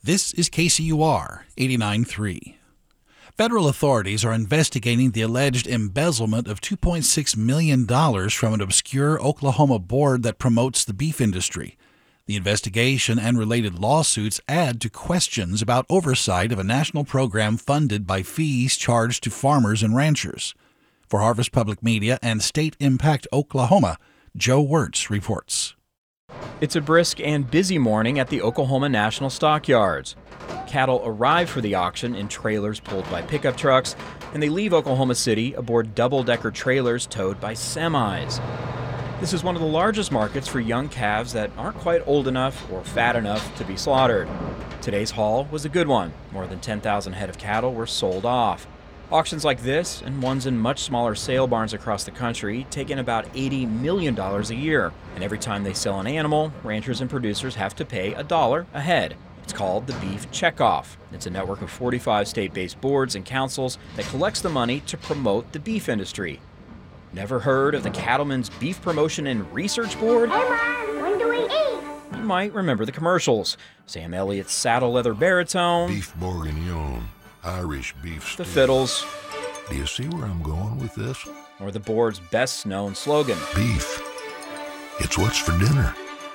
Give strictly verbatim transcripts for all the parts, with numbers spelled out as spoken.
This is K C U R eighty-nine point three. Federal authorities are investigating the alleged embezzlement of two point six million dollars from an obscure Oklahoma board that promotes the beef industry. The investigation and related lawsuits add to questions about oversight of a national program funded by fees charged to farmers and ranchers. For Harvest Public Media and State Impact Oklahoma, Joe Wirtz reports. It's a brisk and busy morning at the Oklahoma National Stockyards. Cattle arrive for the auction in trailers pulled by pickup trucks, and they leave Oklahoma City aboard double-decker trailers towed by semis. This is one of the largest markets for young calves that aren't quite old enough or fat enough to be slaughtered. Today's haul was a good one. More than ten thousand head of cattle were sold off. Auctions like this, and ones in much smaller sale barns across the country, take in about eighty million dollars a year. And every time they sell an animal, ranchers and producers have to pay a dollar a head. It's called the Beef Checkoff. It's a network of forty-five state-based boards and councils that collects the money to promote the beef industry. Never heard of the Cattlemen's Beef Promotion and Research Board? Hey, Mom, when do we eat? You might remember the commercials. Sam Elliott's saddle leather baritone. Beef bourguignon, Irish beef stew. The fiddles. Do you see where I'm going with this? Or the board's best-known slogan. Beef. It's what's for dinner.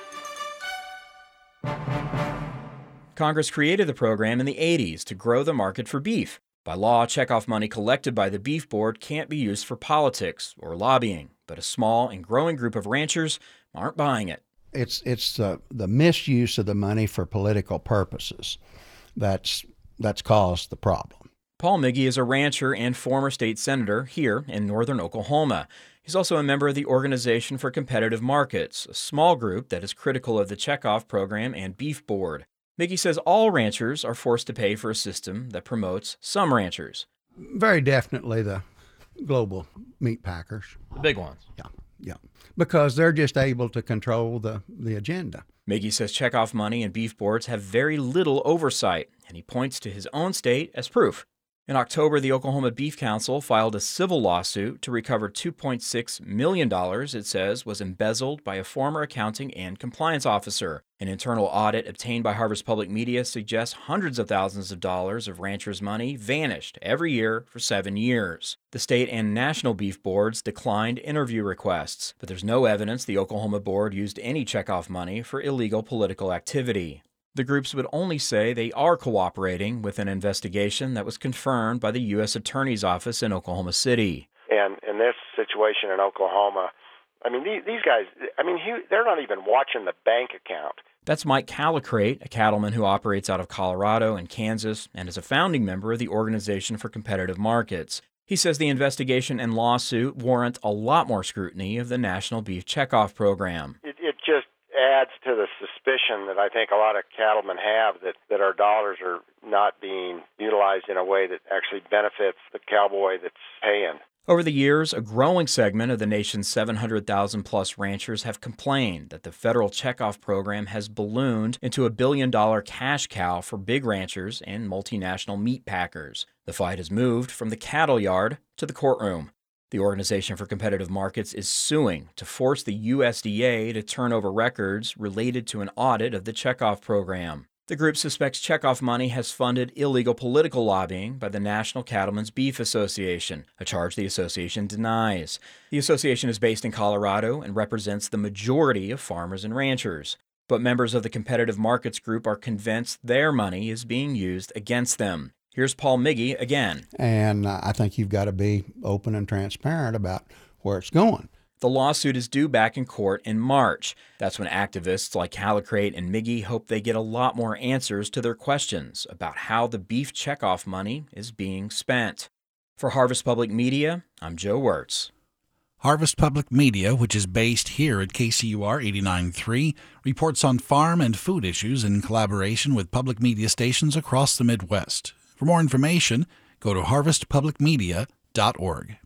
Congress created the program in the eighties to grow the market for beef. By law, checkoff money collected by the Beef Board can't be used for politics or lobbying, but a small and growing group of ranchers aren't buying it. It's it's the, the misuse of the money for political purposes that's that's caused the problem. Paul Miggy is a rancher and former state senator here in northern Oklahoma. He's also a member of the Organization for Competitive Markets, a small group that is critical of the checkoff program and Beef Board. Miggy says all ranchers are forced to pay for a system that promotes some ranchers. Very definitely the global meat packers. The big ones. Yeah, yeah. Because they're just able to control the, the agenda. Miggy says checkoff money and beef boards have very little oversight, and he points to his own state as proof. In October, the Oklahoma Beef Council filed a civil lawsuit to recover two point six million dollars it says was embezzled by a former accounting and compliance officer. An internal audit obtained by Harvest Public Media suggests hundreds of thousands of dollars of ranchers' money vanished every year for seven years. The state and national beef boards declined interview requests, but there's no evidence the Oklahoma board used any checkoff money for illegal political activity. The groups would only say they are cooperating with an investigation that was confirmed by the U S Attorney's Office in Oklahoma City. And in this situation in Oklahoma, I mean, these, these guys, I mean, he, they're not even watching the bank account. That's Mike Calicrate, a cattleman who operates out of Colorado and Kansas and is a founding member of the Organization for Competitive Markets. He says the investigation and lawsuit warrant a lot more scrutiny of the National Beef Checkoff Program. It, it just adds to the suspicion that I think a lot of cattlemen have that, that our dollars are not being utilized in a way that actually benefits the cowboy that's paying. Over the years, a growing segment of the nation's seven hundred thousand plus ranchers have complained that the federal checkoff program has ballooned into a billion-dollar cash cow for big ranchers and multinational meat packers. The fight has moved from the cattle yard to the courtroom. The Organization for Competitive Markets is suing to force the U S D A to turn over records related to an audit of the checkoff program. The group suspects checkoff money has funded illegal political lobbying by the National Cattlemen's Beef Association, a charge the association denies. The association is based in Colorado and represents the majority of farmers and ranchers. But members of the Competitive Markets group are convinced their money is being used against them. Here's Paul Miggy again. And uh, I think you've got to be open and transparent about where it's going. The lawsuit is due back in court in March. That's when activists like Calicrate and Miggy hope they get a lot more answers to their questions about how the beef checkoff money is being spent. For Harvest Public Media, I'm Joe Wirtz. Harvest Public Media, which is based here at K C U R eighty-nine point three, reports on farm and food issues in collaboration with public media stations across the Midwest. For more information, go to harvest public media dot org.